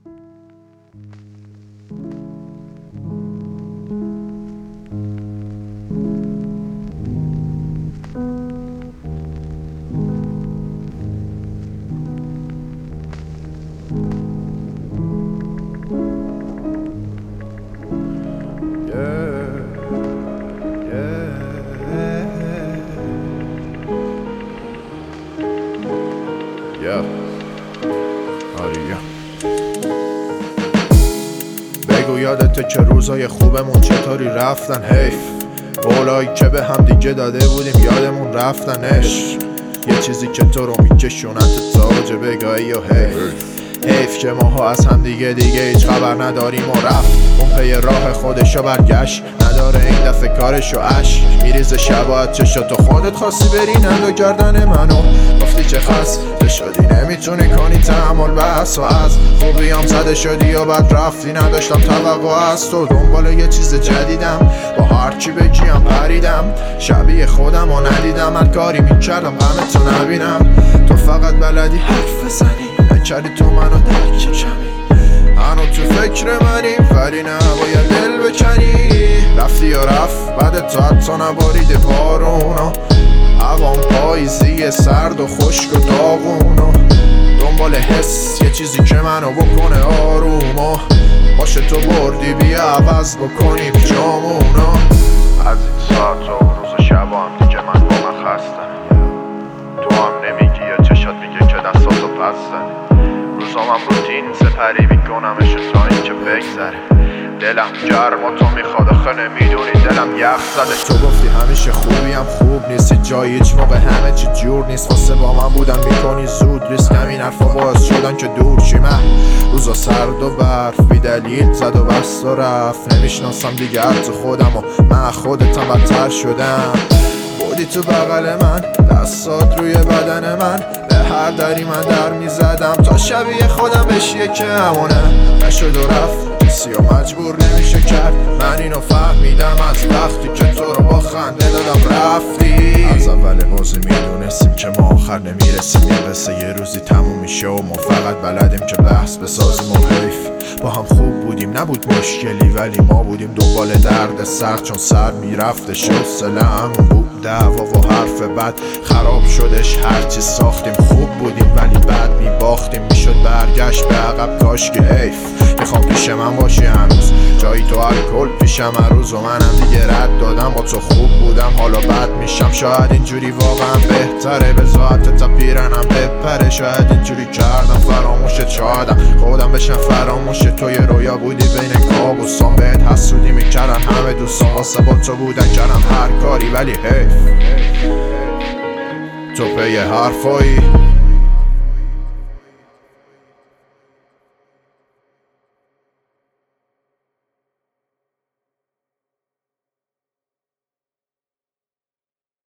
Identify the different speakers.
Speaker 1: بگو یادته که روزای خوبمون چطوری رفتن؟ حیف قولایی که به هم دیگه داده بودیم یادمون رفتنش. یه چیزی که تو رو میکشونت تاج بگاهی و حیف که ماها از هم دیگه هیچ خبر نداریم و رفت اون پی راه خودشو برگشت نداره این دفعه کارشو عشق میریزه شبات چشاتو خودت خواستی بری ندو گردن منو گفتی چه خسته شدی نمیتونی کنی تحمل بس و از خوبیام زده شدی و بعد رفتی نداشتم توقع از تو دنبال یه چیز جدیدم با هرچی بگیم پریدم شبیه خودم و ندیدم هر کاری میکردم غمتو نبینم تو فقط بلدی حرف بزنی نکردی تو منو درک کمی هنو تو فکر منی ولی نباید دل بکنی رفتی و رفت بعد تو حتی نبارید بارونا هوام پاییزی سرد و خشک و داغونا دنبال حس یه چیزی که منو بکنه آروم و باشه تو بردی بیا عوض بکنی جامونا از این ساعت و روز شب هم دیگه من با من خستم تو هم نمیگی یا چشات میگه که دستاتو پس زنی روزام روتین سپری میکنمش تا اینکه بگذره دلم گرم و تو میخواد آخه نمیدونی دلم یخ زده تو گفتی همیشه خوبیم خوب نیستی جایی هیچ موقع همه چی جور نیست واسه با من بودن میکنی زود ریسک همین حرفا باعث شدن که دور شی من روزا سرد و برف بی دلیل زد و بست و رفت نمیشناسم دیگه حتی خودم و من خودتم بدتر شدم بودی تو بغل من دستات روی بدن من به هر دری من در میزدم تا شبیه خودم بشیه که همونه نشد و رفت کسی و مجبور نمیشه کرد من اینو فهمیدم از وقتی که تو رو با خنده دادم رفتی از اول بازی میدونستیم که ما آخر نمیرسیم یه قصه یه روزی تموم میشه و ما فقط بلدیم که بحث بسازیم و حیف با هم خوب بودیم نبود مشکلی ولی ما بودیم دنبال درد سر چون سر میرفتش حوصله همون بود دعوا و حرف بد خراب شدش هرچی ساختیم خوب بودیم ولی بعد میباختیم میشد برگشت به عقب کاش که حیف میخوام پیش من باشی هنوز جایی تو الکل پیشم هر روز و منم دیگه رد دادم با تو خوب بودم حالا بد میشم شاید اینجوری واقعا بهتره بذات تا پیرنم بپره شاید اینجوری کردم فراموشت شادم خودم بشم فراموش تو یه رویا بودی بین کابوسام بهت حسودی میکردن همه دوستان واسه با تو بودن کردم هر کاری ولی حیف تو پی حرفایی